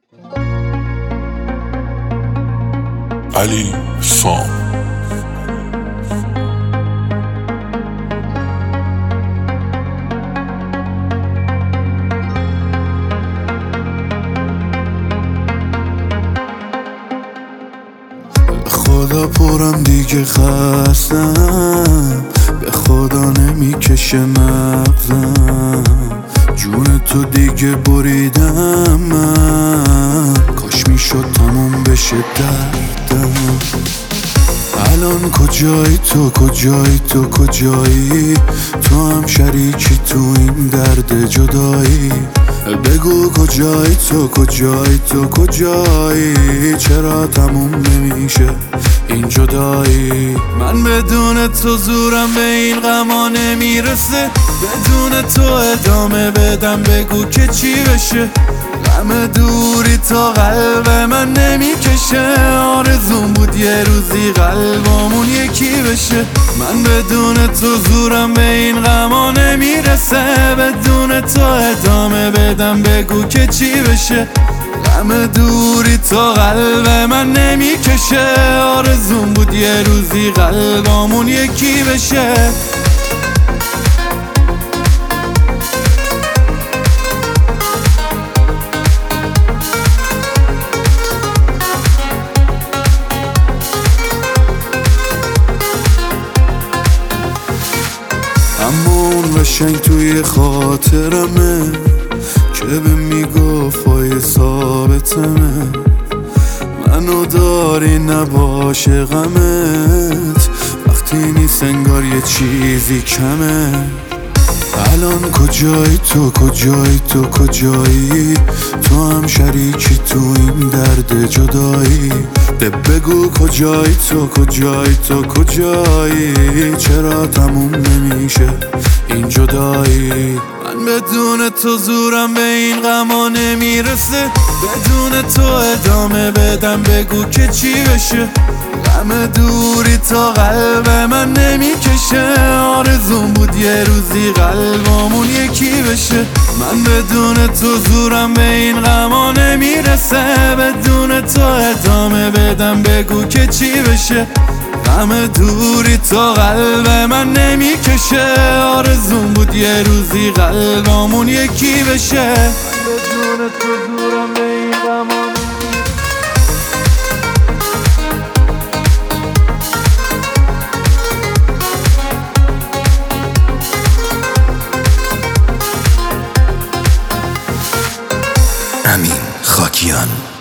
علی فام. خدا پرم دیگه خستم، به خدا نمیکشه مغزم، جون تو دیگه بریدم من، کاش میشد تموم بشه دردم. الان کجایی تو، کجایی تو، کجایی تو، هم شریکی تو این درد جدایی. بگو کجایی تو، کجایی تو، کجایی چرا تموم نمیشه این جدایی. من بدون تو زورم به این غما نمیرسه، بدون تو ادامه بدم بگو که چی بشه. غم دوری تا قلب من نمیکشه، آرزوم بود یه روزی قلبمون یکی بشه. من بدون تو زورم به این غما نمیرسه، بدون تو ادامه بدم بگو که چی بشه. غم دوری تا قلب من نمیکشه، آرزوم بود یه روزی قلبمون یکی بشه. اما اون قشنگ توی خاطرمه که به میگفت ثابتمه، منو داری نباشه غمت، وقتی نیست انگار یه چیزی کمه. الان کجایی تو، کجایی تو، کجایی تو، هم شریکی تو این درد جدایی. بگو کجایی تو، کجایی تو، کجایی چرا تموم نمیشه این جدایی. من بدون تو زورم به این غما نمیرسه، بدون تو ادامه بدم بگو که چی بشه. غم دوری تا قلب من نمیکشه، آرزوم بود یه روزی قلبمون یکی بشه. من بدون تو زورم به این غما نمیرسه، بدون تو ادامه بدم بگو که چی بشه. غم دوری تا قلب من نمیکشه، آرزوم بود یه روزی قلبمون یکی بشه. بدون تو زورم به این غما امین خاکیان.